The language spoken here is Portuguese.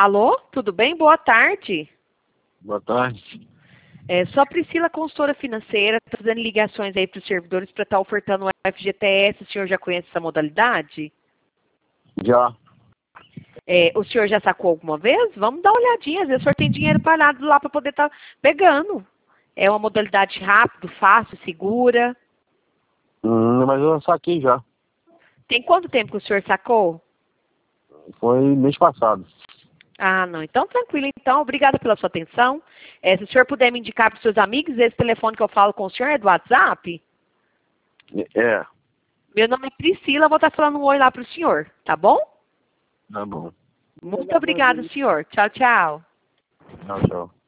Alô, tudo bem? Boa tarde. Boa tarde. Sou a Priscila, consultora financeira, estou fazendo ligações aí para os servidores para estar ofertando o FGTS. O senhor já conhece essa modalidade? Já. O senhor já sacou alguma vez? Vamos dar uma olhadinha, às vezes o senhor tem dinheiro parado lá para poder estar pegando. É uma modalidade rápida, fácil, segura. Mas eu saquei já. Tem quanto tempo que o senhor sacou? Foi mês passado. Ah, não. Então, tranquilo. Então, obrigada pela sua atenção. Se o senhor puder me indicar para os seus amigos, esse telefone que eu falo com o senhor é do WhatsApp? É. Meu nome é Priscila, vou estar falando um oi lá para o senhor, tá bom? Tá bom. Muito obrigada, senhor. Tchau, tchau. Tchau, tchau.